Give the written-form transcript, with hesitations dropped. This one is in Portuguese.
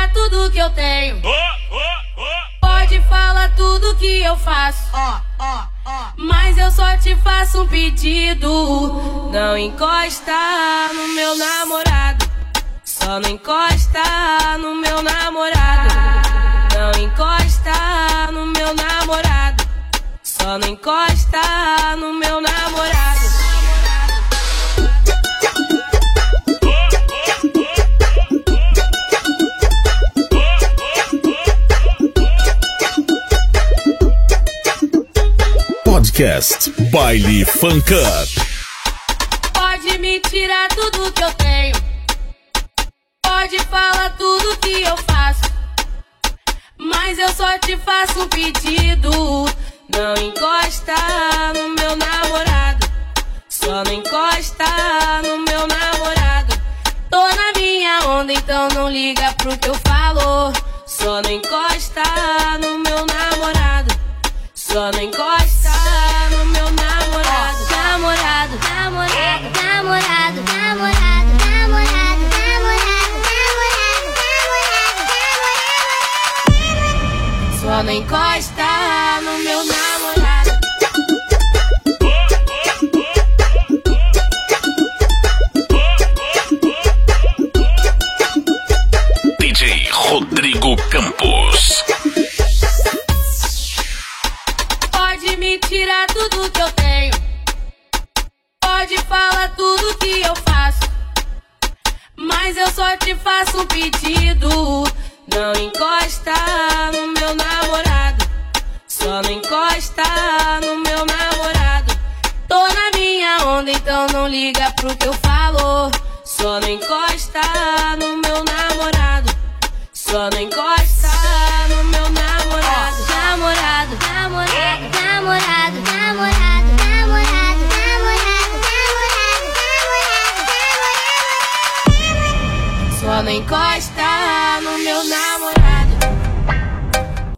tudo que eu tenho. Pode falar tudo que eu faço. Mas eu só te faço um pedido. Não encosta no meu namorado. Só não encosta no meu namorado. Não encosta no meu namorado. Só não encosta no meu namorado. Podcast Baile Funk Up. Pode me tirar tudo que eu tenho. Pode falar tudo que eu faço. Mas eu só te faço um pedido. Não encosta no meu namorado. Só não encosta no meu namorado. Tô na minha onda, então não liga pro que eu falo. Só não encosta no meu namorado. Só não encosta no meu namorado. Namorado, namorado, namorado, namorado, namorado, namorado, namorado, namorado. Só não encosta no meu namorado. DJ Rodrigo Campos. Pode me tirar tudo que eu tenho. Pode falar tudo que eu faço. Mas eu só te faço um pedido. Não encosta no meu namorado. Só não encosta no meu namorado. Tô na minha onda, então não liga pro que eu falo. Só não encosta no meu namorado. Só não encosta no meu namorado. Namorado, namorado, namorado, namorado, namorado, namorado, namorado, namorado, namorado. Só não encosta no meu namorado.